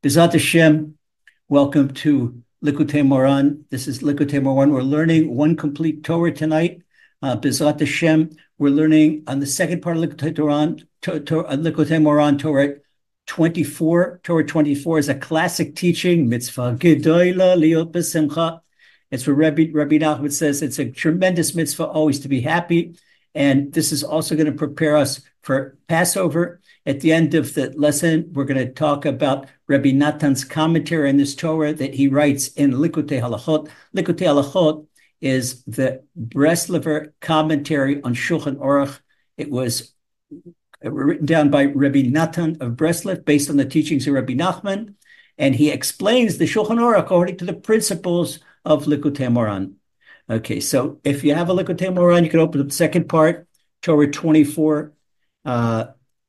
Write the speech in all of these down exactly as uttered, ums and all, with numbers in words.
Bezat Hashem, welcome to Likutei Moharan. This is Likutei Moharan. We're learning one complete Torah tonight. Uh, Bezat Hashem, we're learning on the second part of Likutei Moharan, to, to, uh, Likutei Moharan, Torah twenty-four. Torah twenty-four is a classic teaching, mitzvah gedola liot b'simcha. It's where Rabbi, Rabbi Nachman says it's a tremendous mitzvah always to be happy. And this is also going to prepare us for Passover. At the end of the lesson, we're going to talk about Rabbi Natan's commentary on this Torah that he writes in Likutei Halachot. Likutei Halachot is the Breslever commentary on Shulchan Aruch. It was written down by Rabbi Natan of Breslev based on the teachings of Rabbi Nachman, and he explains the Shulchan Aruch according to the principles of Likutei Moharan. Okay, so if you have a Likutei Moharan, you can open up the second part, Torah twenty-four. Uh,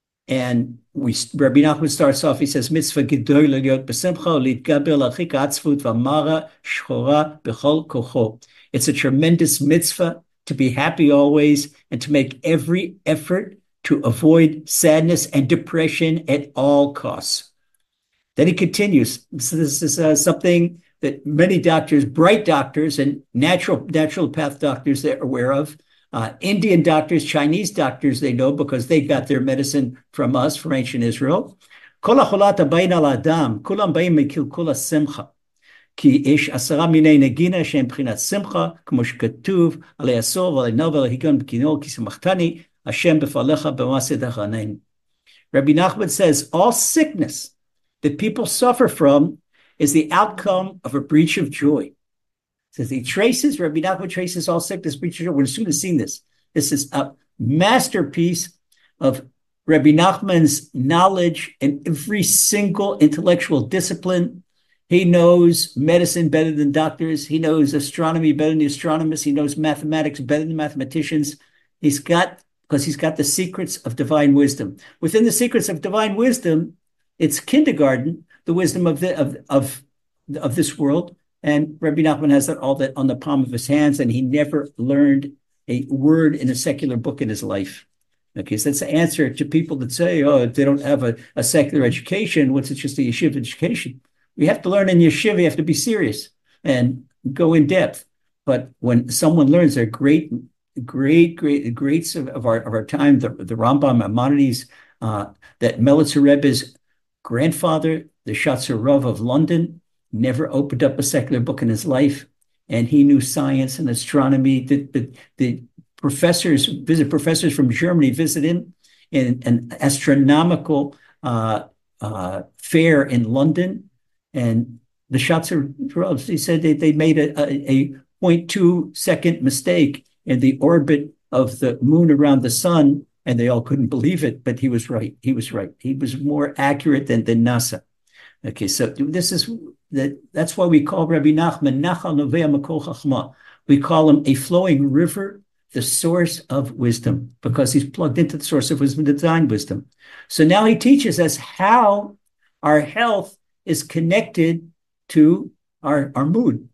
and we Rabbi Nachman starts off, he says, Mitzvah Gedola Liot B'Simcha Litgaber Lachik Atzvut V'Mara Shchora B'Chol Kocho. It's a tremendous mitzvah to be happy always and to make every effort to avoid sadness and depression at all costs. Then he continues. So this is uh, something that many doctors, bright doctors and natural naturopath doctors, they're aware of. Uh, Indian doctors, Chinese doctors, they know because they got their medicine from us, from ancient Israel. Kol ha'cholata bayin al adam, kulam bayin mekil kula simcha. Ki ish asara minei negina shem b'chinat simcha, kmo shekatuv, alei asor, v'alei nov, v'alei higon b'kino, ki samachtani, Hashem b'falecha b'maseh dachanein. Rabbi Nachman says, all sickness that people suffer from is the outcome of a breach of joy. Says he traces, Rabbi Nachman traces all sickness, breach of joy. We're soon to see this. This is a masterpiece of Rabbi Nachman's knowledge in every single intellectual discipline. He knows medicine better than doctors. He knows astronomy better than the astronomers. He knows mathematics better than mathematicians. He's got, because he's got the secrets of divine wisdom. Within the secrets of divine wisdom, it's kindergarten, the wisdom of the of of, of this world. And Rabbi Nachman has that all that on the palm of his hands, and he never learned a word in a secular book in his life. Okay, so that's the answer to people that say, oh, they don't have a, a secular education. What's it, just a yeshiva education? We have to learn in yeshiva, you have to be serious and go in depth. But when someone learns, they're great, great, great, greats of, of our of our time, the, the Rambam, Maimonides, uh, that Melitzer Rebbe's grandfather, the Shatzer Rav of London, never opened up a secular book in his life, and he knew science and astronomy. The, the, the professors, visit professors from Germany, visit him in an astronomical uh, uh, fair in London, and the Shatzer Rav, he said they, they made a, a, a zero point two second mistake in the orbit of the moon around the sun, and they all couldn't believe it, but he was right. He was right. He was more accurate than, than NASA. Okay, so this is that. That's why we call Rabbi Nachman Nachal Novea Makol Chachma. We call him a flowing river, the source of wisdom, because he's plugged into the source of wisdom, divine wisdom. So now he teaches us how our health is connected to our, our mood.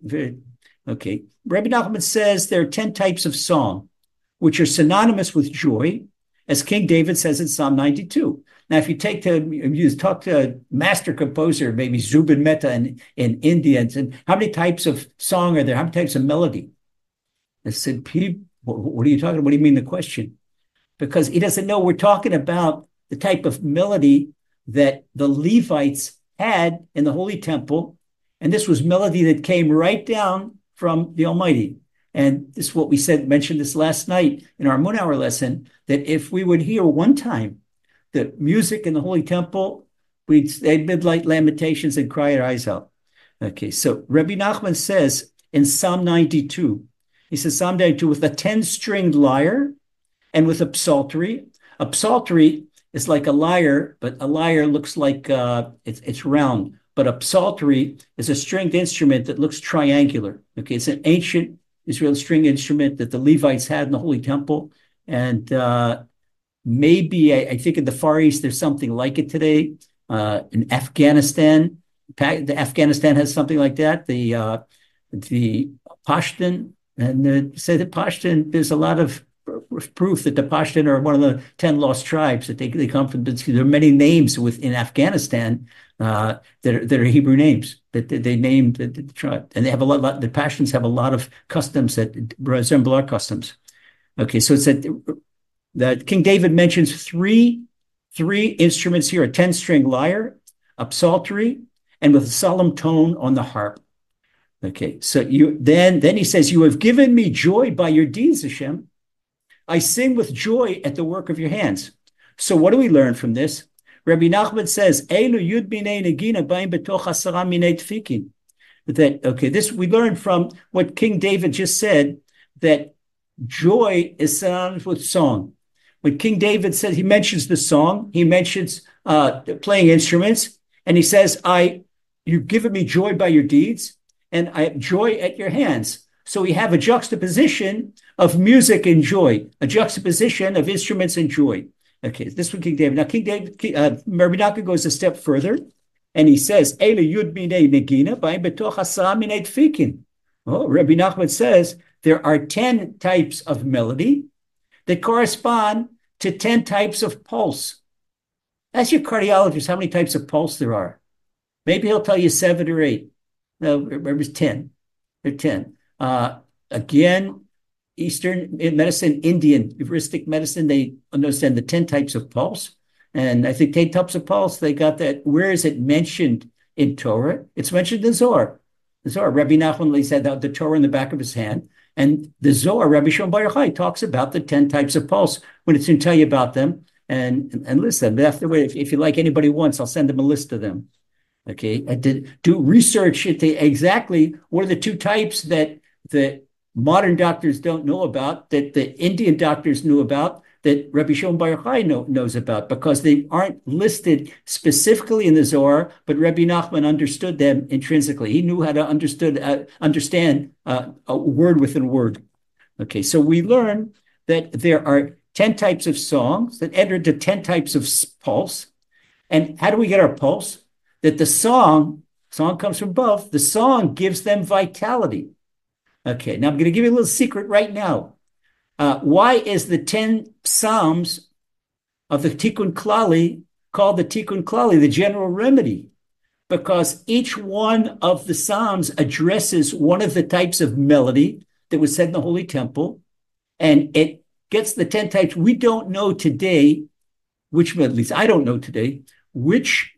Okay, Rabbi Nachman says there are ten types of song, which are synonymous with joy, as King David says in Psalm ninety-two. Now, if you take to you talk to a master composer, maybe Zubin Mehta in, in India, and how many types of song are there? How many types of melody? I said, Pete, what are you talking about? What do you mean the question? Because he doesn't know we're talking about the type of melody that the Levites had in the Holy Temple. And this was melody that came right down from the Almighty. And this is what we said, mentioned this last night in our Moon Hour lesson, that if we would hear one time the music in the Holy Temple, we'd say midnight lamentations and cry our eyes out. Okay, so Rabbi Nachman says in Psalm ninety-two, he says Psalm ninety-two, with a ten-stringed lyre and with a psaltery. A psaltery is like a lyre, but a lyre looks like uh, it's, it's round. But a psaltery is a stringed instrument that looks triangular. Okay, it's an ancient Israeli string instrument that the Levites had in the Holy Temple. And uh, maybe, I, I think in the Far East, there's something like it today. Uh, in Afghanistan, the Afghanistan has something like that. The uh, the Pashtun, and the, say the Pashtun, there's a lot of proof that the Pashtun are one of the ten lost tribes, that they, they come from, there are many names within Afghanistan uh, that, are, that are Hebrew names, that they, they named the, the tribe. And they have a lot, the Pashtuns have a lot of customs that resemble our customs. Okay, so it's that, that King David mentions three, three instruments here, a ten-string lyre, a psaltery, and with a solemn tone on the harp. Okay, so you then then he says, you have given me joy by your deeds, Hashem. I sing with joy at the work of your hands. So what do we learn from this? Rabbi Nachman says, Elu yud binei negina ba'im betoch asara minei tfikin. That, okay, this we learn from what King David just said, that joy is synonymous with song. When King David said, he mentions the song, he mentions uh, playing instruments, and he says, I, you've given me joy by your deeds, and I have joy at your hands. So we have a juxtaposition of music and joy, a juxtaposition of instruments and joy. Okay, this one King David. Now King David, uh, Rabbi Nachman goes a step further, and he says, Ele yud minei negina, ba'im betoch asara minei tfikin. Oh, Rabbi Nachman says there are ten types of melody that correspond to ten types of pulse. Ask your cardiologist how many types of pulse there are. Maybe he'll tell you seven or eight. No, remember, it's ten. They're ten. Uh, again, Eastern medicine, Indian heuristic medicine, they understand the ten types of pulse. And I think ten types of pulse, they got that. Where is it mentioned in Torah? It's mentioned in Zohar. The Zohar, Rabbi Nachman said that the Torah in the back of his hand. And the Zohar, Rabbi Shimon Bar Yochai, talks about the ten types of pulse when it's going to tell you about them. And, and listen, afterward, if, if you like anybody once, I'll send them a list of them. Okay, I did do research into exactly what are the two types that the modern doctors don't know about, that the Indian doctors knew about, that Rabbi Shimon Bar Yochai know, knows about, because they aren't listed specifically in the Zohar, but Rabbi Nachman understood them intrinsically. He knew how to understood uh, understand uh, a word within a word. Okay, so we learn that there are ten types of songs that enter into ten types of pulse. And how do we get our pulse? That the song, song comes from above, the song gives them vitality. Okay, now I'm going to give you a little secret right now. Uh, why is the ten Psalms of the Tikkun Klali called the Tikkun Klali, the general remedy? Because each one of the Psalms addresses one of the types of melody that was said in the Holy Temple, and it gets the ten types. We don't know today which, at least I don't know today, which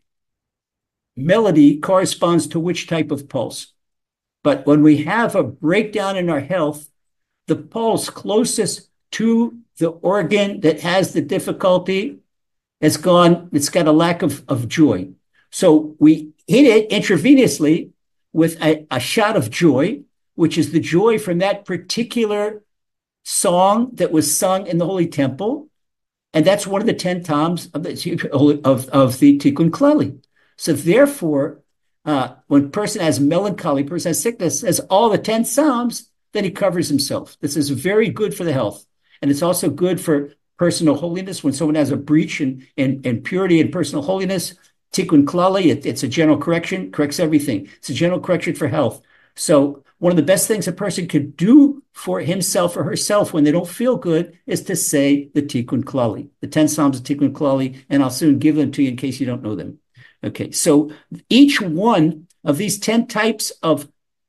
melody corresponds to which type of pulse. But when we have a breakdown in our health, the pulse closest to the organ that has the difficulty has gone, it's got a lack of, of joy. So we hit it intravenously with a, a shot of joy, which is the joy from that particular song that was sung in the Holy Temple. And that's one of the ten toms of the, of, of the Tikkun Klali. So therefore, uh, when a person has melancholy, person has sickness, has all the ten psalms, then he covers himself. This is very good for the health. And it's also good for personal holiness. When someone has a breach in, in, in purity and personal holiness, Tikkun Klali, it, it's a general correction, corrects everything. It's a general correction for health. So one of the best things a person could do for himself or herself when they don't feel good is to say the Tikkun Klali, the ten psalms of Tikkun Klali, and I'll soon give them to you in case you don't know them. Okay, so each one of these ten types of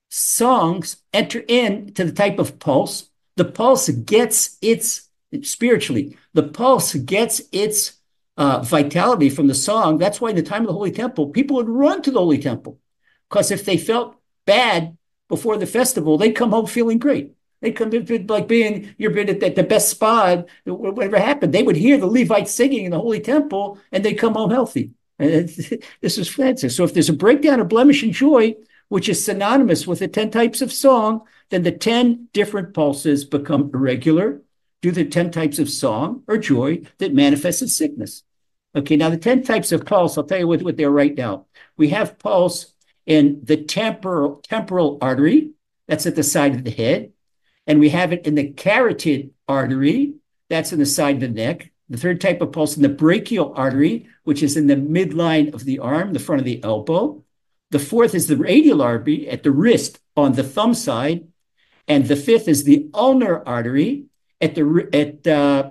songs enter into the type of pulse. The pulse gets its, spiritually, the pulse gets its uh, vitality from the song. That's why in the time of the Holy Temple, people would run to the Holy Temple. Because if they felt bad before the festival, they'd come home feeling great. They'd come like being, you're been at the best spa, whatever happened. They would hear the Levites singing in the Holy Temple, and they'd come home healthy. And this is fancy. So if there's a breakdown of blemish and joy, which is synonymous with the ten types of song, then the ten different pulses become irregular due to the ten types of song or joy that manifests as sickness. Okay, now the ten types of pulse, I'll tell you what, what they're right now. We have pulse in the temporal, temporal artery, that's at the side of the head. And we have it in the carotid artery, that's in the side of the neck. The third type of pulse in the brachial artery, which is in the midline of the arm, the front of the elbow. The fourth is the radial artery at the wrist on the thumb side. And the fifth is the ulnar artery at the at uh,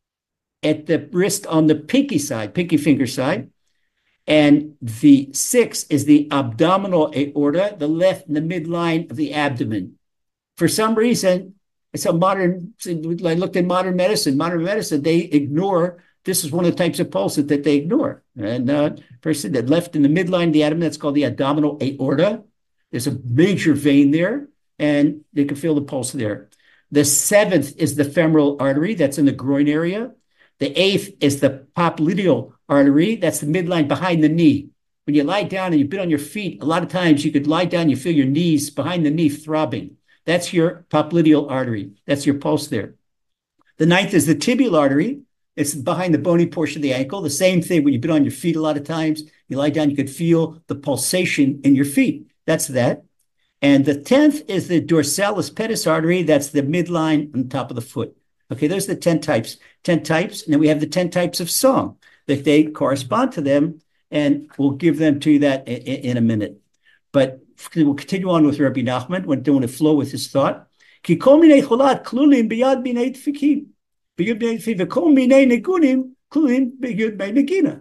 at the wrist on the pinky side, pinky finger side. And the six is the abdominal aorta, the left in the midline of the abdomen. For some reason, it's a modern, I looked at modern medicine, modern medicine, they ignore, this is one of the types of pulse that, that they ignore. And uh, person that left in the midline of the abdomen, that's called the abdominal aorta. There's a major vein there, and they can feel the pulse there. The seventh is the femoral artery, that's in the groin area. The eighth is the popliteal artery. That's the midline behind the knee. When you lie down and you've been on your feet, a lot of times you could lie down, you feel your knees behind the knee throbbing. That's your popliteal artery. That's your pulse there. The ninth is the tibial artery. It's behind the bony portion of the ankle. The same thing when you've been on your feet a lot of times. You lie down, you could feel the pulsation in your feet. That's that. And the tenth is the dorsalis pedis artery. That's the midline on top of the foot. Okay, those are the ten types. ten types, and then we have the ten types of song that they correspond to them, and we'll give them to you that in, in a minute. But we'll continue on with Rabbi Nachman. We're doing a flow with his thought. Ki kol minei cholat klulim biyad minei tfikim. Biyad minei tfikim. V'kol minei negunim klulim biyad minei negina.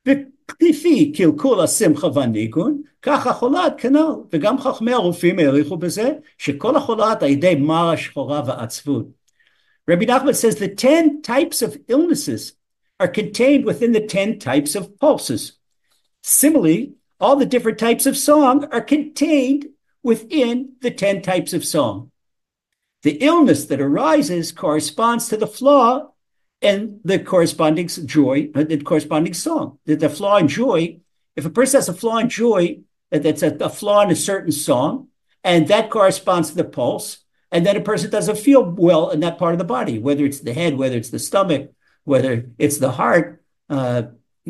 V'klifi kilkul asimcha v'nigun, כך החולת כנ"ל. וגם חכמי הרופאים העריכו בזה, שכל החולת על ידי מר השחורה ועצבות. Rabbi Nachman says the ten types of illnesses are contained within the ten types of pulses. Similarly, all the different types of song are contained within the ten types of song. The illness that arises corresponds to the flaw in the corresponding joy, the corresponding song. The, the flaw in joy, if a person has a flaw in joy, that's a, a flaw in a certain song, and that corresponds to the pulse, and then a person doesn't feel well in that part of the body, whether it's the head, whether it's the stomach, whether it's the heart. Uh,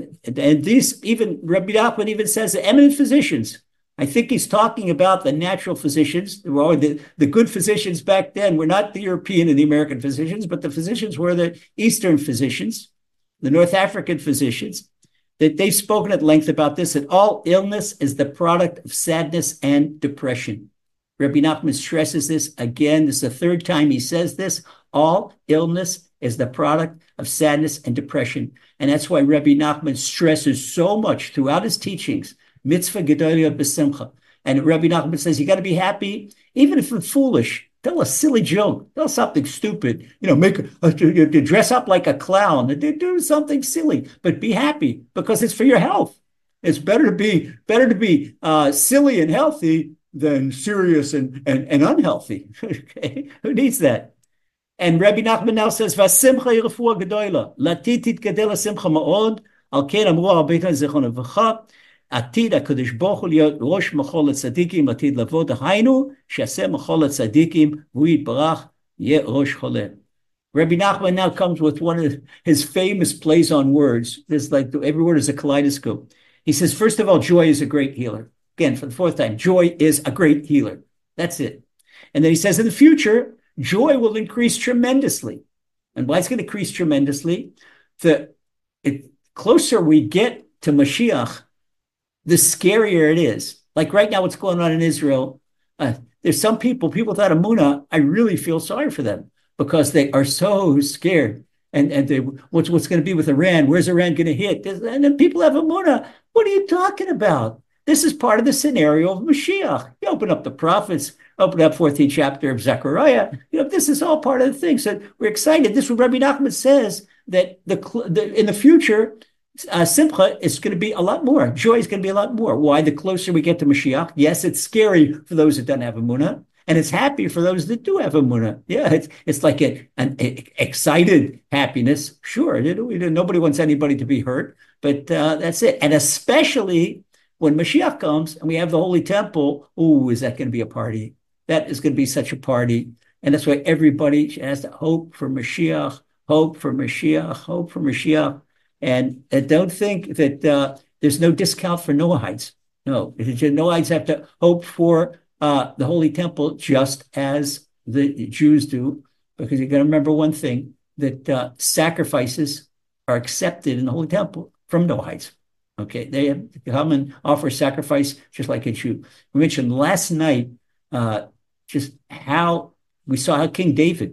and these, even Rabbi Nachman even says the eminent physicians, I think he's talking about the natural physicians, or the, the good physicians back then were not the European and the American physicians, but the physicians were the Eastern physicians, the North African physicians, that they've spoken at length about this, that all illness is the product of sadness and depression. Rabbi Nachman stresses this again. This is the third time he says this. All illness is the product of sadness and depression. And that's why Rabbi Nachman stresses so much throughout his teachings, mitzvah gedolah b'simcha. And Rabbi Nachman says, you got to be happy, even if it's foolish. Tell a silly joke. Tell something stupid. You know, make a, dress up like a clown. Do something silly, but be happy because it's for your health. It's better to be better to be uh, silly and healthy than serious and, and, and unhealthy. Okay, who needs that? And Rabbi Nachman now says, "Vasimcha yirfuah gedola, latid titgadel simcha ma'od, al ken amru arbeit zichron levacha, atid hakadosh baruch hu liot rosh macholet tzadikim, atid lavod hainu she'aseh macholet tzadikim v'hu yitbarach yeh rosh choleh." Rabbi Nachman now comes with one of his famous plays on words. There's like every word is a kaleidoscope. He says, first of all, joy is a great healer. Again, for the fourth time, joy is a great healer. That's it. And then he says in the future, joy will increase tremendously. And why it's going to increase tremendously? The it, closer we get to Mashiach, the scarier it is. Like right now, what's going on in Israel, uh, there's some people, people without Emunah, I really feel sorry for them because they are so scared. And, and they, what's, what's going to be with Iran? Where's Iran going to hit? And then people have Emunah. What are you talking about? This is part of the scenario of Mashiach. You open up the prophets, open up fourteenth chapter of Zechariah. You know, this is all part of the thing. So we're excited. This is what Rabbi Nachman says, that the, the in the future, uh, Simcha is going to be a lot more. Joy is going to be a lot more. Why? The closer we get to Mashiach. Yes, it's scary for those that don't have Emunah, and it's happy for those that do have Emunah. Yeah, it's it's like a, an a, excited happiness. Sure, you know, nobody wants anybody to be hurt, but uh, that's it. And especially when Mashiach comes and we have the Holy Temple, oh, is that going to be a party? That is going to be such a party. And that's why everybody has to hope for Mashiach, hope for Mashiach, hope for Mashiach. And, and don't think that uh, there's no discount for Noahites. No, Noahites have to hope for uh, the Holy Temple just as the Jews do, because you're going to remember one thing, that uh, sacrifices are accepted in the Holy Temple from Noahites. Okay, they have to come and offer sacrifice just like a Jew. We mentioned last night uh, just how we saw how King David,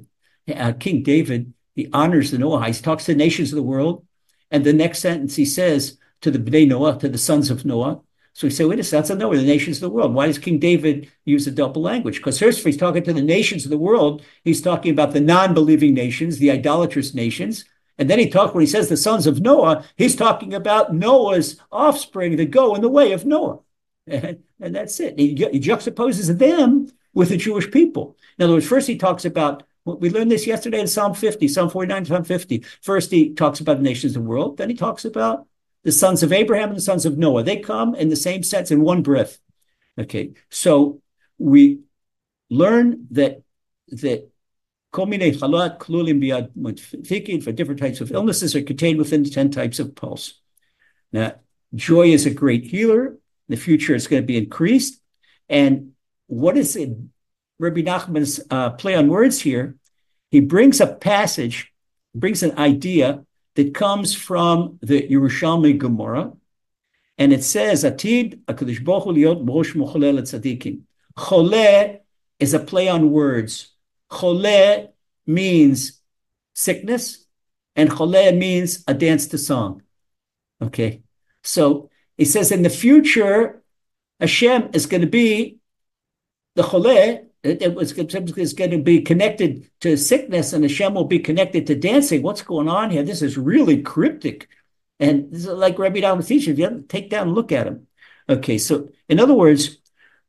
uh, King David, he honors the Noahites, he talks to the nations of the world. And the next sentence he says to the Bnei Noah, to the sons of Noah. So we say, wait a second, that's Noah, the nations of the world. Why does King David use a double language? Because first, if he's talking to the nations of the world, he's talking about the non-believing nations, the idolatrous nations. And then he talks, when he says the sons of Noah, he's talking about Noah's offspring that go in the way of Noah. And, and that's it. He, he juxtaposes them with the Jewish people. In other words, first he talks about, we learned this yesterday in Psalm fifty, Psalm forty-nine, Psalm fifty. First he talks about the nations of the world. Then he talks about the sons of Abraham and the sons of Noah. They come in the same sense in one breath. Okay, so we learn that that for different types of illnesses are contained within the ten types of pulse. Now, joy is a great healer. In the future, it's going to be increased. And what is it? Rabbi Nachman's uh, play on words here, he brings a passage, brings an idea that comes from the Yerushalmi Gemara, and it says, Atid HaKadosh Baruch Hu liot b'rosh mocholeh letzadikim. Choleh is a play on words. Choleh means sickness, and choleh means a dance to song. Okay, so he says in the future, Hashem is going to be the choleh. It was is going to be connected to sickness, and Hashem will be connected to dancing. What's going on here? This is really cryptic. And this is like Rabbi Nachman teaches. If you have to take down and look at him. Okay, so in other words,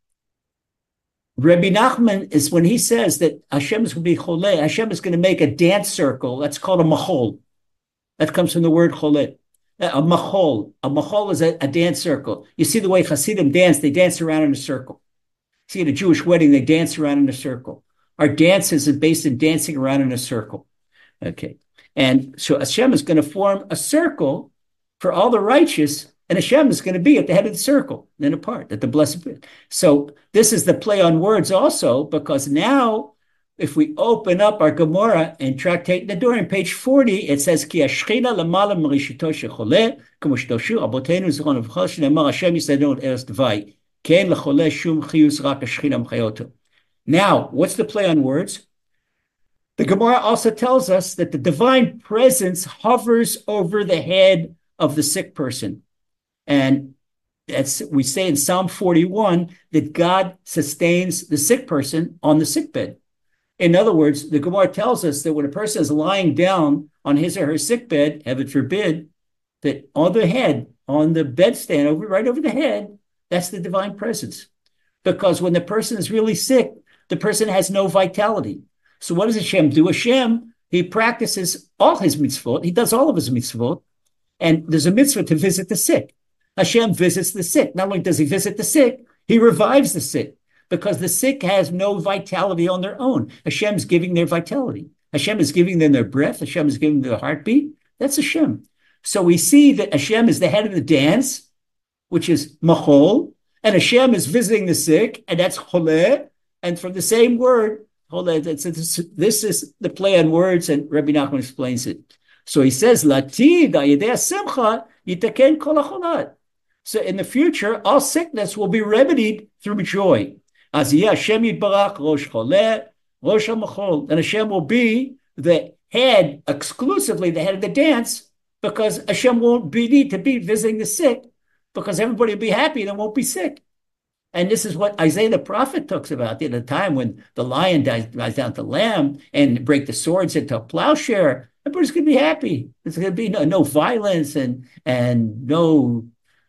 Rabbi Nachman is when he says that Hashem is going to be choleh, Hashem is going to make a dance circle. That's called a machol. That comes from the word choleh. A machol. A machol is a, a dance circle. You see the way Hasidim dance, they dance around in a circle. See, at a Jewish wedding, they dance around in a circle. Our dances are based in dancing around in a circle. Okay. And so Hashem is going to form a circle for all the righteous, and Hashem is going to be at the head of the circle, then apart, at the blessed. So this is the play on words also, because now, if we open up our Gemara and Tractate Nedarim, page forty, it says, Ki ashchina lamala merishito shecholeh, kamo shdoshu abotenu zichron avchal, shneimar Hashem yisadon eretz devai. Now, what's the play on words? The Gemara also tells us that the divine presence hovers over the head of the sick person. And that's, we say in Psalm forty-one that God sustains the sick person on the sickbed. In other words, the Gemara tells us that when a person is lying down on his or her sickbed, heaven forbid, that on the head, on the bedstand, over right over the head, that's the divine presence. Because when the person is really sick, the person has no vitality. So what does Hashem do? Hashem, he practices all his mitzvot. He does all of his mitzvot. And there's a mitzvah to visit the sick. Hashem visits the sick. Not only does he visit the sick, he revives the sick. Because the sick has no vitality on their own. Hashem's giving their vitality. Hashem is giving them their breath. Hashem is giving them their heartbeat. That's Hashem. So we see that Hashem is the head of the dance, which is machol, and Hashem is visiting the sick, and that's choleh, and from the same word, choleh, this is the play on words, and Rabbi Nachman explains it. So he says, Latid ayedei simcha yitaken kol hacholat. So in the future, all sickness will be remedied through joy. As Hashem yitbarach rosh choleh, rosh hamachol, and Hashem will be the head, exclusively the head of the dance, because Hashem won't be, need to be visiting the sick, because everybody will be happy and won't be sick. And this is what Isaiah the prophet talks about at the time when the lion dies, dies down to lamb and break the swords into a plowshare. Everybody's going to be happy. There's going to be no, no violence and and no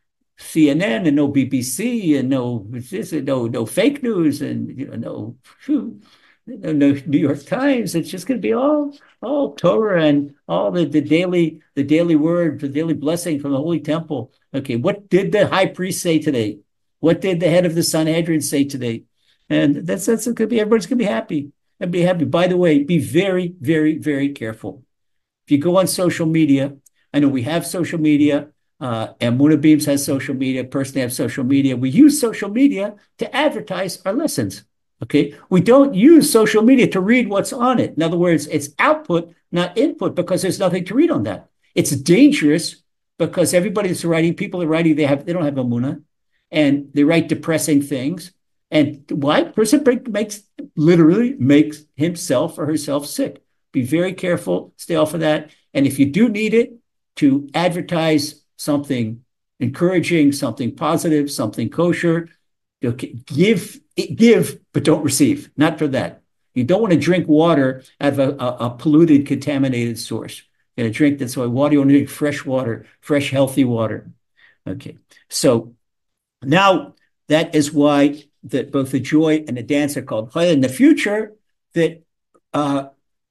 C N N and no B B C and no no no fake news and you know no no, no New York Times. It's just going to be all all Torah and all the, the daily the daily word, the daily blessing from the Holy Temple. Okay, what did the high priest say today? What did the head of the Sanhedrin say today? And that's that's going to be everybody's going to be happy and be happy. By the way, be very very very careful. If you go on social media, I know we have social media. Uh, Emunah Beams has social media. Personally, have social media. We use social media to advertise our lessons. Okay, we don't use social media to read what's on it. In other words, it's output, not input, because there's nothing to read on that. It's dangerous because everybody that's writing, people are writing, they have they don't have Emunah, and they write depressing things. And why? Person makes literally makes himself or herself sick. Be very careful. Stay off of that. And if you do need it to advertise something encouraging, something positive, something kosher, give, give, but don't receive. Not for that. You don't want to drink water out of a, a, a polluted, contaminated source. You're going to drink that's why water, you want to drink fresh water, fresh, healthy water. Okay. So now that is why that both the joy and the dance are called chayil. In the future, that uh,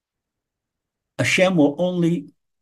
Hashem will only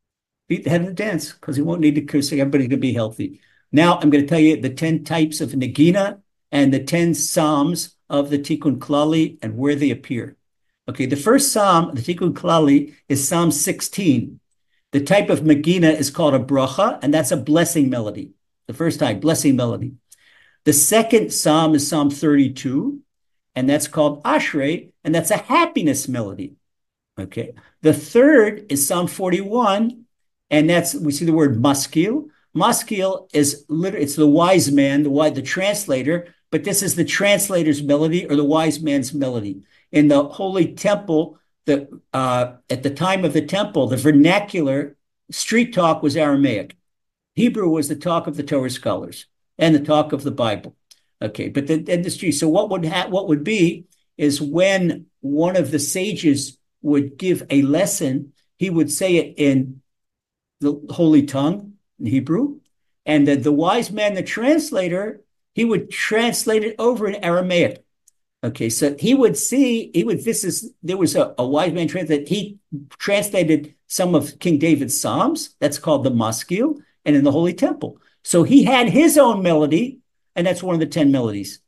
be the head of the dance because he won't need to curse everybody to be healthy. Now I'm going to tell you the ten types of Nagina and the ten psalms of the Tikkun Klali and where they appear. Okay, the first psalm, the Tikkun Klali, is Psalm sixteen. The type of Nagina is called a bracha, and that's a blessing melody. The first type, blessing melody. The second psalm is Psalm thirty-two, and that's called Ashrei, and that's a happiness melody. Okay. The third is Psalm forty-one, and that's, we see the word maskil. Maskil is literally, it's the wise man, the, the translator, but this is the translator's melody or the wise man's melody. In the Holy Temple, the uh, at the time of the temple, the vernacular street talk was Aramaic. Hebrew was the talk of the Torah scholars and the talk of the Bible. Okay, but the industry. So what would ha- what would be is when one of the sages would give a lesson, he would say it in the holy tongue in Hebrew, and the, the wise man, the translator, he would translate it over in Aramaic. Okay, so he would see, he would, this is, there was a, a wise man translated, he translated some of King David's Psalms, that's called the Maskil, and in the Holy Temple. So he had his own melody, and that's one of the ten melodies.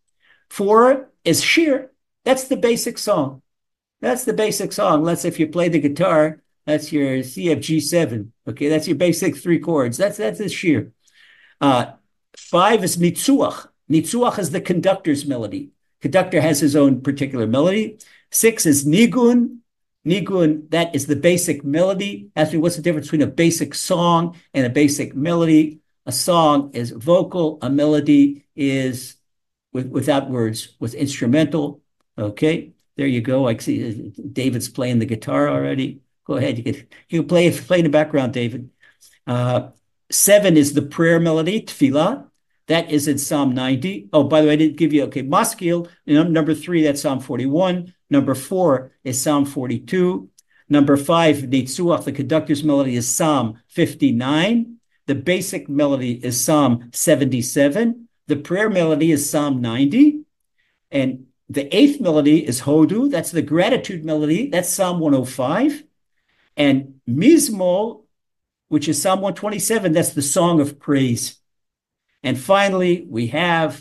Four is Shir, that's the basic song. That's the basic song. Let's say if you play the guitar, that's your C F G seven. Okay, that's your basic three chords. That's that's the Shir. Uh, five is Nitzuach. Nitzuach is the conductor's melody. Conductor has his own particular melody. Six is Nigun. Nigun, that is the basic melody. Ask me, what's the difference between a basic song and a basic melody? A song is vocal. A melody is with, without words, with instrumental. Okay, there you go. I see David's playing the guitar already. Go ahead. You can, you can play, play in the background, David. Uh, seven is the prayer melody, tefillah. That is in Psalm ninety. Oh, by the way, I didn't give you, okay, Maskil, number three, that's Psalm forty-one. Number four is Psalm forty-two. Number five, Nitzuach, the conductor's melody, is Psalm fifty-nine. The basic melody is Psalm seventy-seven. The prayer melody is Psalm ninety. And the eighth melody is Hodu. That's the gratitude melody. That's Psalm one oh five. And Mizmor, which is Psalm one twenty-seven, that's the song of praise. And finally, we have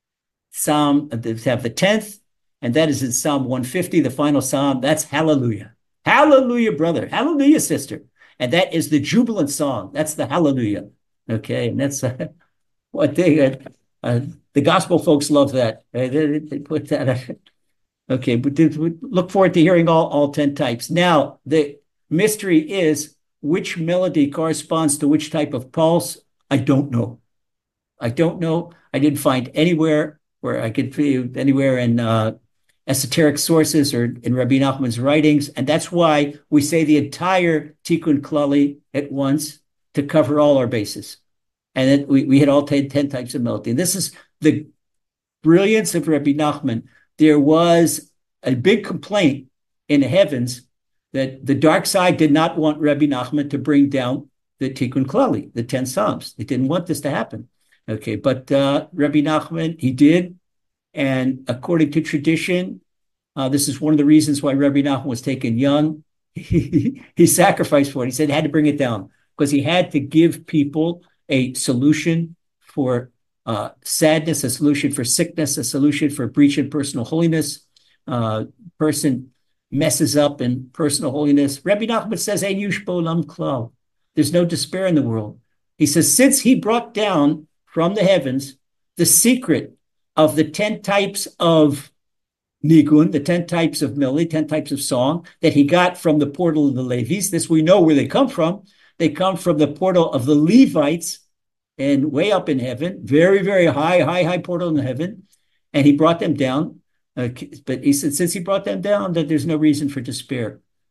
Psalm, we have the tenth, and that is in Psalm one fifty, the final Psalm. That's Hallelujah. Hallelujah, brother. Hallelujah, sister. And that is the jubilant song. That's the Hallelujah. Okay, and that's uh, what they, uh, uh, the gospel folks love that. Uh, they, they put that. Uh, okay, but we look forward to hearing all, all ten types. Now, the mystery is which melody corresponds to which type of pulse. I don't know. I don't know. I didn't find anywhere where I could find anywhere in uh, esoteric sources or in Rabbi Nachman's writings. And that's why we say the entire Tikkun Klali at once to cover all our bases. And then we, we had all ten, ten types of melody. And this is the brilliance of Rabbi Nachman. There was a big complaint in the heavens that the dark side did not want Rabbi Nachman to bring down the Tikkun Klali, the ten Psalms. They didn't want this to happen. Okay, but uh, Rabbi Nachman, he did. And according to tradition, uh, this is one of the reasons why Rabbi Nachman was taken young. He, he sacrificed for it. He said he had to bring it down because he had to give people a solution for uh, sadness, a solution for sickness, a solution for breach in personal holiness. Uh, person messes up in personal holiness. Rabbi Nachman says, Ein yush b'olam klal. There's no despair in the world. He says, since he brought down from the heavens the secret of the ten types of nigun, the ten types of melody, ten types of song that he got from the portal of the Levites. This we know where they come from. They come from the portal of the Levites and way up in heaven, very, very high, high, high portal in heaven. And he brought them down. Uh, but he said, since he brought them down, that there's no reason for despair.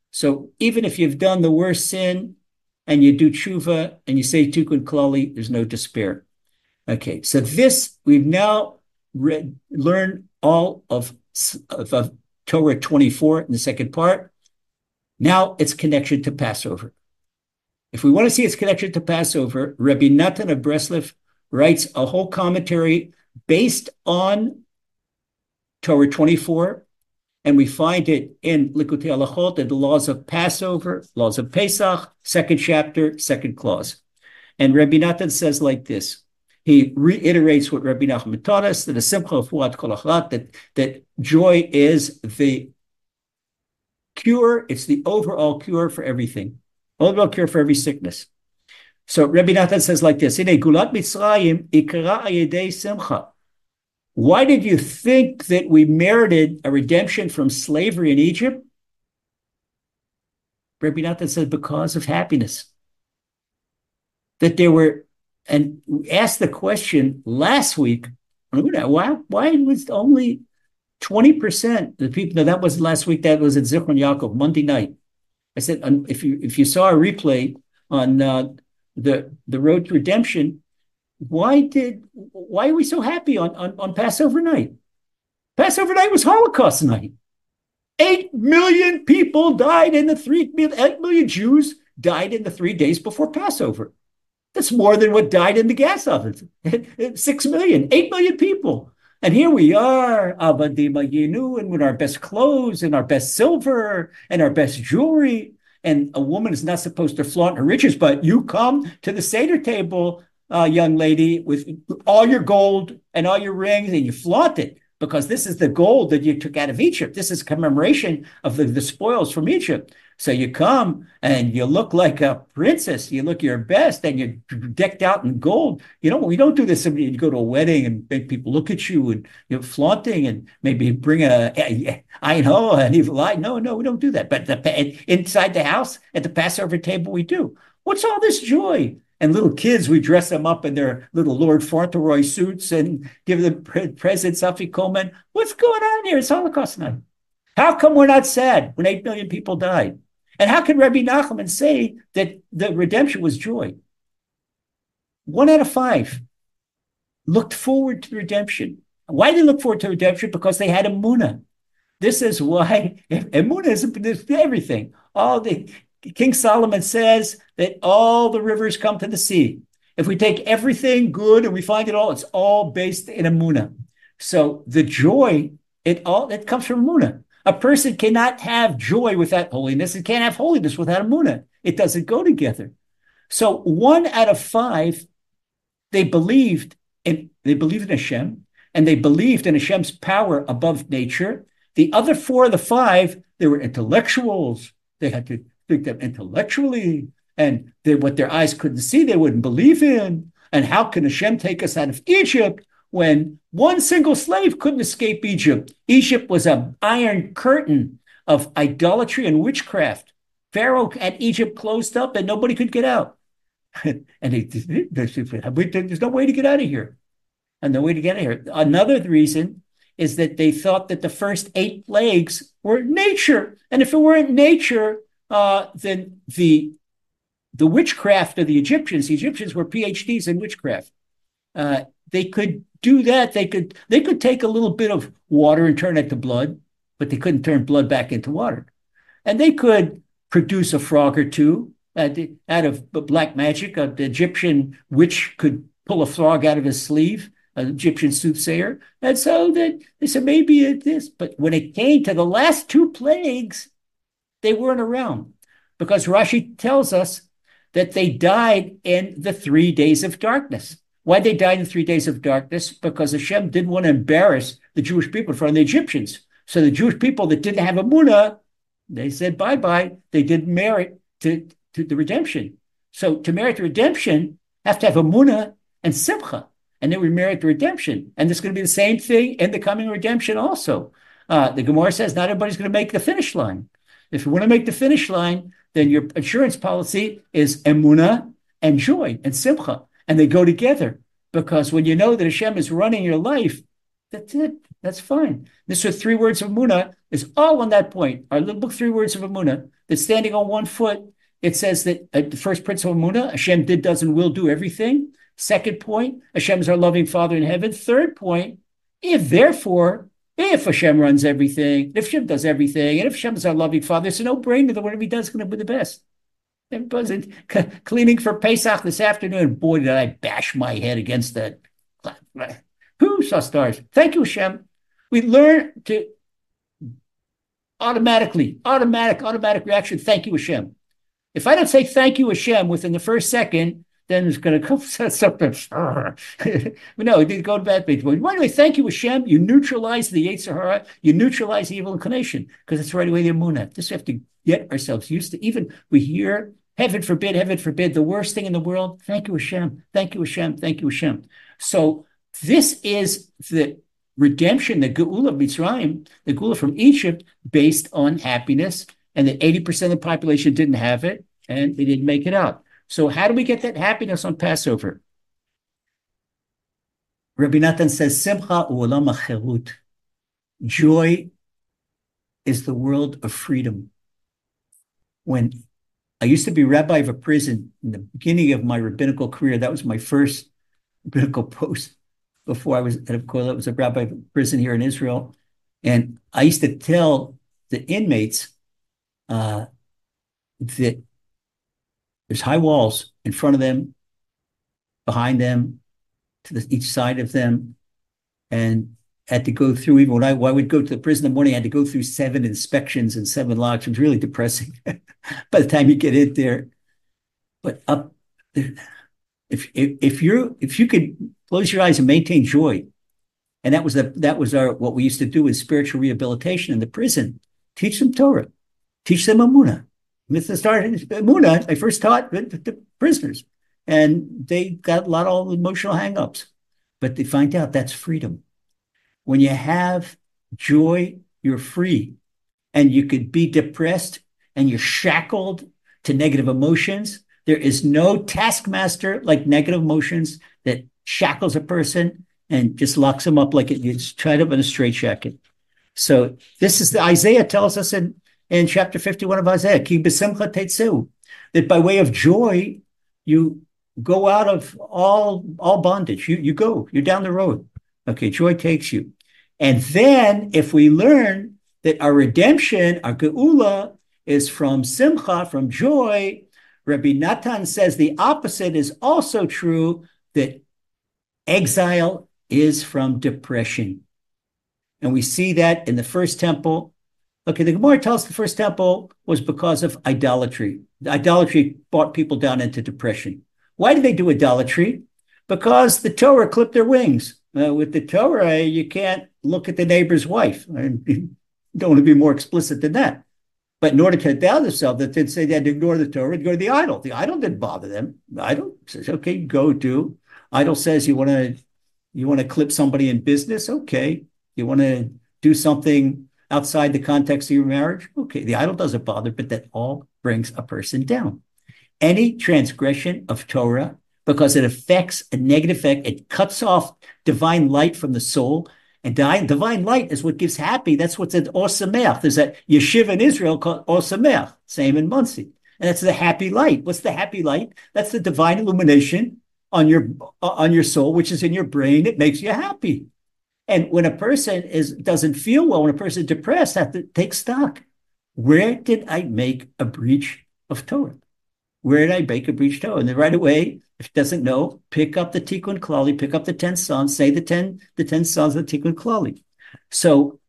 So even if you've done the worst sin and you do tshuva and you say tikkun klali, there's no despair. Okay, so this, we've now read, learned all of, of, of Torah twenty-four in the second part. Now it's connection to Passover. If we want to see its connection to Passover, Rabbi Natan of Breslev writes a whole commentary based on Torah twenty-four, and we find it in Likutei Halachot, in the laws of Passover, laws of Pesach, second chapter, second clause. And Rabbi Natan says like this. He reiterates what Rabbi Nachman taught us, that a simcha of fuat kol achlat, that, that joy is the cure, it's the overall cure for everything, overall cure for every sickness. So Rabbi Natan says like this, Gulat Mitzrayim ikra ayedei simcha. Why did you think that we merited a redemption from slavery in Egypt? Rabbi Natan says, because of happiness. That there were, and we asked the question last week, why, why was only twenty percent the people, no, that wasn't last week, that was at Zichron Yaakov, Monday night. I said, if you if you saw a replay on uh, the, the road to redemption, why did why are we so happy on, on, on Passover night? Passover night was Holocaust night. Eight million people died in the three, eight million Jews died in the three days before Passover. That's more than what died in the gas ovens. Six million, eight million people. And here we are, Avadim Yinu, and with our best clothes and our best silver and our best jewelry. And a woman is not supposed to flaunt her riches, but you come to the Seder table, uh, young lady, with all your gold and all your rings, and you flaunt it, because this is the gold that you took out of Egypt. This is commemoration of the, the spoils from Egypt. So you come and you look like a princess. You look your best, and you're decked out in gold. You know, we don't do this. You go to a wedding and make people look at you and you're flaunting, and maybe bring a, a, I know, an evil eye. No, no, we don't do that. But the, inside the house at the Passover table, we do. What's all this joy? And little kids, we dress them up in their little Lord Fauntleroy suits and give them pre- presents, afikomen. What's going on here? It's Holocaust night. How come we're not sad when eight million people died? And how can Rabbi Nachman say that the redemption was joy? One out of five looked forward to the redemption. Why did they look forward to redemption? Because they had emunah. This is why emunah is everything. All the King Solomon says that all the rivers come to the sea. If we take everything good and we find it all, it's all based in emunah. So the joy, it all it comes from emunah. A person cannot have joy without holiness. It can't have holiness without emunah. It doesn't go together. So one out of five, they believed in they believed in Hashem, and they believed in Hashem's power above nature. The other four of the five, they were intellectuals. They had to think them intellectually, and they, what their eyes couldn't see, they wouldn't believe in. And how can Hashem take us out of Egypt when one single slave couldn't escape Egypt? Egypt was an iron curtain of idolatry and witchcraft. Pharaoh had Egypt closed up and nobody could get out. And they, they said, there's no way to get out of here. And no way to get out of here. Another reason is that they thought that the first eight plagues were nature. And if it weren't nature, uh, then the, the witchcraft of the Egyptians, the Egyptians were P H Ds in witchcraft. Uh, they could do that. They could they could take a little bit of water and turn it to blood, but they couldn't turn blood back into water. And they could produce a frog or two uh, out of black magic. Uh, the Egyptian witch could pull a frog out of his sleeve, an Egyptian soothsayer. And so that they said, maybe it is. But when it came to the last two plagues, they weren't around, because Rashi tells us that they died in the three days of darkness. Why they died in three days of darkness? Because Hashem didn't want to embarrass the Jewish people in front of the Egyptians. So the Jewish people that didn't have emunah, they said bye-bye. They didn't merit to, to the redemption. So to merit the redemption, have to have emunah and simcha, and then we merit the redemption. And it's going to be the same thing in the coming redemption also. Uh, the Gemara says not everybody's going to make the finish line. If you want to make the finish line, then your insurance policy is emunah and joy and simcha. And they go together, because when you know that Hashem is running your life, that's it. That's fine. This are three words of Emunah is all on that point. Our little book, Three Words of Emunah, that's standing on one foot. It says that uh, the first principle of Emunah, Hashem did, does, and will do everything. Second point, Hashem is our loving Father in heaven. Third point, if therefore, if Hashem runs everything, if Hashem does everything, and if Hashem is our loving Father, it's a no-brainer that whatever he does is going to be the best. Everybody's cleaning for Pesach this afternoon. Boy, did I bash my head against that. Who saw stars? Thank you, Hashem. We learn to automatically, automatic, automatic reaction. Thank you, Hashem. If I don't say thank you, Hashem, within the first second, then it's going to come something. No, it didn't go to bad page. Right away, thank you, Hashem. You neutralize the Yetzer Hara. You neutralize the evil inclination because it's right away the Emunah. This we have to get ourselves used to. Even we hear, heaven forbid, heaven forbid, the worst thing in the world. Thank you, Hashem. Thank you, Hashem. Thank you, Hashem. So this is the redemption, the Geula of Mitzrayim, the Geula from Egypt, based on happiness, and that eighty percent of the population didn't have it, and they didn't make it out. So how do we get that happiness on Passover? Rabbi Natan says, Simcha u'olam ha'cherut. Joy is the world of freedom. When I used to be rabbi of a prison in the beginning of my rabbinical career, that was my first rabbinical post before I was at a I was a rabbi of a prison here in Israel. And I used to tell the inmates uh, that there's high walls in front of them, behind them, to the, each side of them, and had to go through, even when I, when I would go to the prison in the morning, I had to go through seven inspections and seven locks. It was really depressing by the time you get in there. But up there, if, if, if you're, if you could close your eyes and maintain joy, and that was the, that was our, what we used to do in spiritual rehabilitation in the prison, teach them Torah, teach them Emunah. With the start of Emunah, I first taught the, the prisoners, and they got a lot of emotional hangups, but they find out that's freedom. When you have joy, you're free, and you could be depressed and you're shackled to negative emotions. There is no taskmaster like negative emotions that shackles a person and just locks them up like it, it's tied up in a straitjacket. So this is the Isaiah tells us in in chapter fifty-one of Isaiah, Ki b'simcha tetzeu, that by way of joy, you go out of all, all bondage. You, you go, you're down the road. Okay, joy takes you. And then if we learn that our redemption, our geula, is from simcha, from joy, Rabbi Natan says the opposite is also true, that exile is from depression. And we see that in the first temple. Okay, the Gemara tells us the first temple was because of idolatry. The idolatry brought people down into depression. Why did they do idolatry? Because the Torah clipped their wings. Uh, with the Torah, you can't look at the neighbor's wife. I don't want to be more explicit than that. But in order to doubt themselves, that they'd say they had to ignore the Torah and go to the idol. The idol didn't bother them. The idol says, okay, go do. Idol says you want to you want to clip somebody in business? Okay. You want to do something outside the context of your marriage? Okay, the idol doesn't bother, but that all brings a person down. Any transgression of Torah, because it affects a negative effect, it cuts off divine light from the soul, and divine light is what gives happy. That's what's at Or Sameach. There's a yeshiva in Israel called Or Sameach, same in Muncie. And that's the happy light. What's the happy light? That's the divine illumination on your, on your soul, which is in your brain. It makes you happy. And when a person is doesn't feel well, when a person is depressed, have to take stock. Where did I make a breach of Torah? Where did I make a breach of Torah? And then right away, if it doesn't know, pick up the Tikkun Klali, pick up the ten Psalms, say the ten, the ten Psalms of the Tikkun Klali. So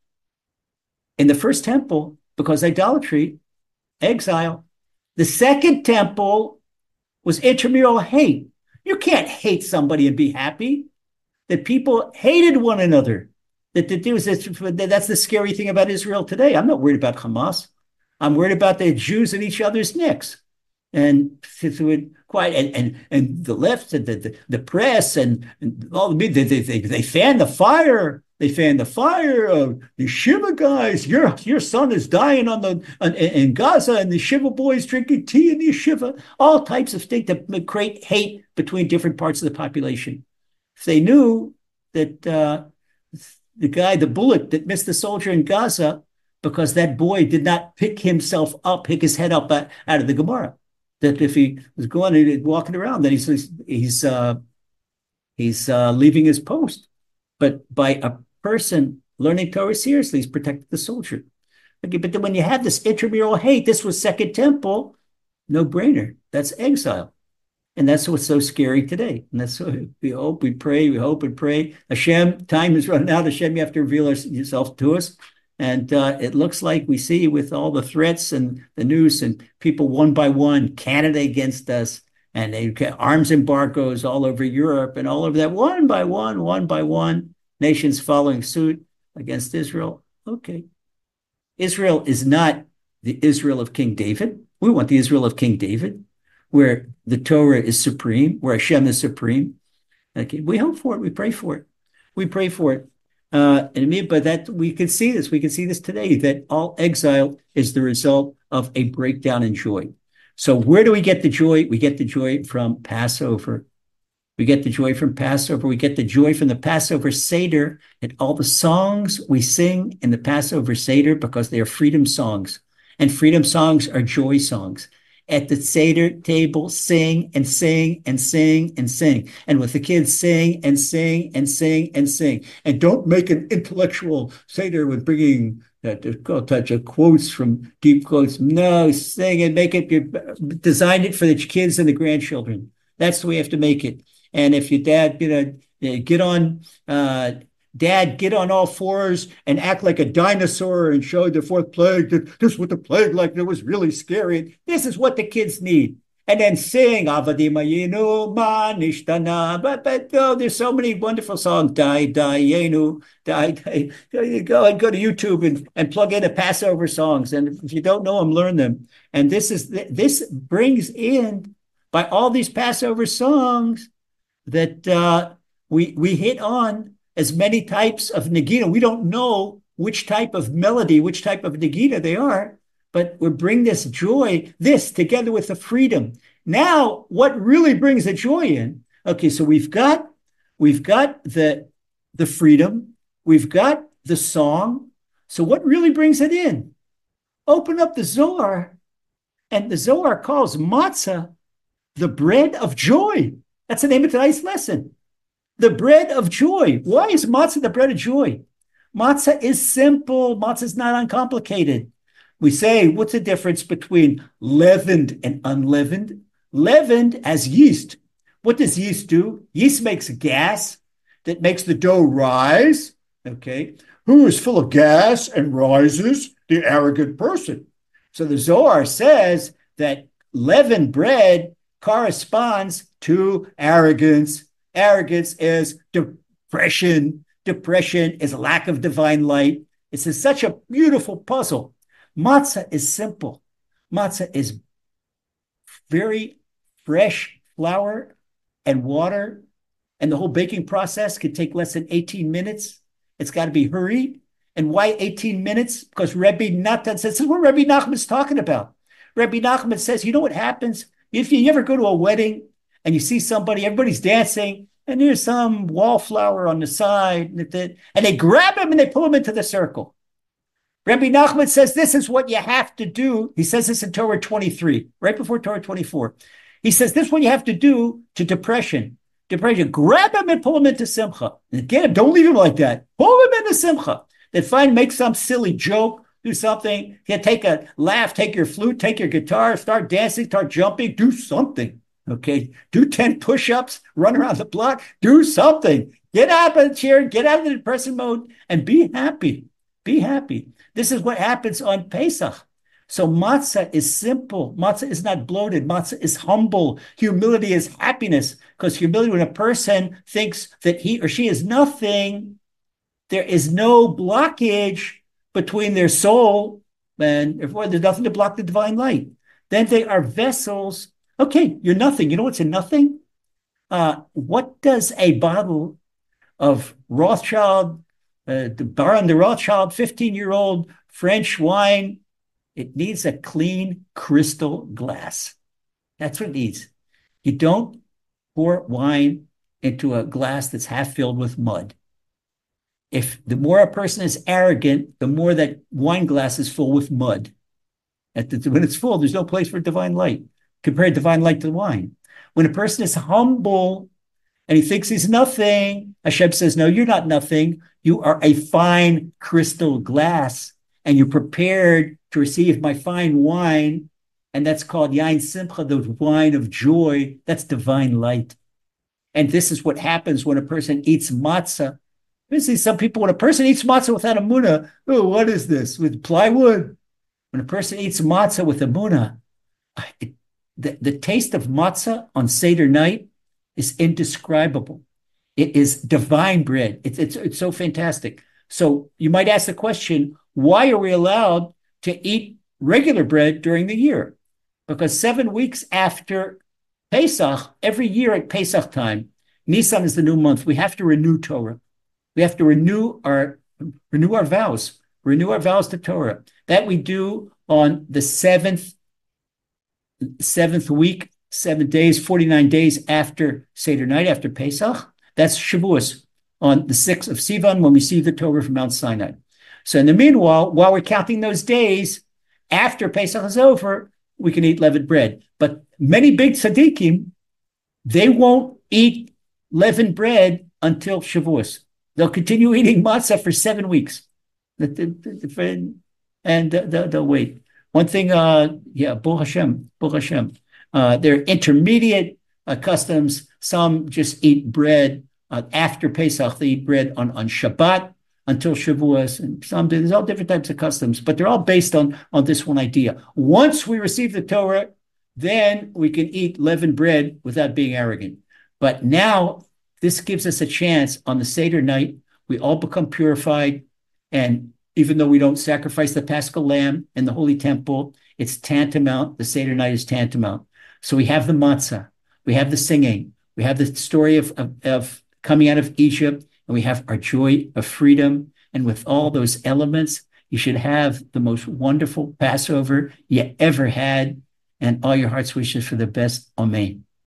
in the first temple, because idolatry, exile. The second temple was intramural hate. You can't hate somebody and be happy. That people hated one another. That, that there was this, that's the scary thing about Israel today. I'm not worried about Hamas. I'm worried about the Jews and each other's necks. And quiet and and and the left and the, the, the press and, and all the they, they they they fan the fire. They fan the fire of the Shiva guys. Your your son is dying on the on, in Gaza, and the Shiva boys drinking tea in the Shiva. All types of things that create hate between different parts of the population. If they knew that uh, the guy, the bullet that missed the soldier in Gaza, because that boy did not pick himself up, pick his head up out, out of the Gemara. That if he was going and walking around, then he's he's uh, he's uh, leaving his post. But by a person learning Torah seriously, he's protected the soldier. Okay, but then when you have this intramural hate, this was Second Temple, no brainer. That's exile. And that's what's so scary today. And that's what we hope, we pray, we hope and pray. Hashem, time is running out. Hashem, you have to reveal yourself to us. And uh, it looks like we see with all the threats and the news and people one by one, Canada against us, and they get arms embargoes all over Europe and all over that, one by one, one by one, nations following suit against Israel. Okay. Israel is not the Israel of King David. We want the Israel of King David, where the Torah is supreme, where Hashem is supreme. Okay, we hope for it. We pray for it. We pray for it. Uh, and but that we can see this. We can see this today, that all exile is the result of a breakdown in joy. So where do we get the joy? We get the joy from Passover. We get the joy from Passover. We get the joy from the Passover Seder and all the songs we sing in the Passover Seder, because they are freedom songs. And freedom songs are joy songs. At the Seder table, sing and sing and sing and sing. And with the kids, sing and sing and sing and sing. And don't make an intellectual Seder with bringing uh, touch of quotes from deep quotes. No, sing and make it, you design it for the kids and the grandchildren. That's the way you have to make it. And if your dad, you know, get on, uh, Dad, get on all fours and act like a dinosaur and show the fourth plague. That this is what the plague like. It was really scary. This is what the kids need. And then sing, Avadim Ayinu, Ma Nishtana. But, but oh, there's so many wonderful songs. Die, die, Yenu, die, die. You go and go to YouTube and, and plug in the Passover songs. And if you don't know them, learn them. And this is this brings in, by all these Passover songs, that uh, we we hit on as many types of Nagina. We don't know which type of melody, which type of Nagina they are, but we bring this joy, this together with the freedom. Now, what really brings the joy in? Okay, so we've got we've got the the freedom, we've got the song. So what really brings it in? Open up the Zohar, and the Zohar calls matzah the bread of joy. That's the name of tonight's lesson. The bread of joy. Why is matzah the bread of joy? Matzah is simple. Matzah is not uncomplicated. We say, what's the difference between leavened and unleavened? Leavened as yeast. What does yeast do? Yeast makes gas that makes the dough rise. Okay. Who is full of gas and rises? The arrogant person. So the Zohar says that leavened bread corresponds to arrogance. Arrogance is depression. Depression is lack of divine light. It's a, such a beautiful puzzle. Matzah is simple. Matzah is very fresh flour and water, and the whole baking process could take less than eighteen minutes. It's got to be hurried. And why eighteen minutes? Because Rebbe Natan says, this is what Rebbe Nachman is talking about. Rebbe Nachman says, you know what happens? If you ever go to a wedding and you see somebody, everybody's dancing, and there's some wallflower on the side, and they grab him and they pull him into the circle. Rabbi Nachman says this is what you have to do. He says this in Torah twenty-three, right before Torah twenty-four. He says this is what you have to do to depression. Depression, grab him and pull him into simcha. And get him, don't leave him like that. Pull him into simcha. Then find, make some silly joke, do something. Yeah, take a laugh, take your flute, take your guitar, start dancing, start jumping, do something. Okay, do ten push-ups, run around the block, do something. Get out of the chair, get out of the depression mode, and be happy. Be happy. This is what happens on Pesach. So matzah is simple. Matzah is not bloated. Matzah is humble. Humility is happiness. Because humility, when a person thinks that he or she is nothing, there is no blockage between their soul and therefore there's nothing to block the divine light. Then they are vessels. Okay, you're nothing. You know what's in nothing? Uh, what does a bottle of Rothschild, uh, the Baron de Rothschild, fifteen-year-old French wine, it needs a clean crystal glass. That's what it needs. You don't pour wine into a glass that's half filled with mud. If the more a person is arrogant, the more that wine glass is full with mud. At the, when it's full, there's no place for divine light. Compare divine light to wine. When a person is humble and he thinks he's nothing, Hashem says, no, you're not nothing. You are a fine crystal glass, and you're prepared to receive my fine wine. And that's called Yain Simcha, the wine of joy. That's divine light. And this is what happens when a person eats matzah. You see some people, when a person eats matzah without a munah, oh, what is this? With plywood? When a person eats matzah with a munah, it, the, the taste of matzah on Seder night is indescribable. It is divine bread. It's, it's, it's so fantastic. So you might ask the question, why are we allowed to eat regular bread during the year? Because seven weeks after Pesach, every year at Pesach time, Nisan is the new month, we have to renew Torah. We have to renew our renew our vows, renew our vows to Torah. That we do on the seventh, seventh week, seven days, forty-nine days after Seder night, after Pesach. That's Shavuos, on the sixth of Sivan, when we see the Torah from Mount Sinai. So in the meanwhile, while we're counting those days, after Pesach is over, we can eat leavened bread. But many big tzaddikim, they won't eat leavened bread until Shavuos. They'll continue eating matzah for seven weeks. And they'll wait. One thing, uh, yeah, Baruch Hashem, Baruch Hashem. Uh, they're intermediate uh, customs. Some just eat bread uh, after Pesach. They eat bread on, on Shabbat until Shavuos. And some, there's all different types of customs, but they're all based on, on this one idea. Once we receive the Torah, then we can eat leavened bread without being arrogant. But now, this gives us a chance on the Seder night. We all become purified. And even though we don't sacrifice the Paschal Lamb in the Holy Temple, it's tantamount. The Seder night is tantamount. So we have the matzah. We have the singing. We have the story of, of, of coming out of Egypt. And we have our joy of freedom. And with all those elements, you should have the most wonderful Passover you ever had. And all your heart's wishes for the best. Amen.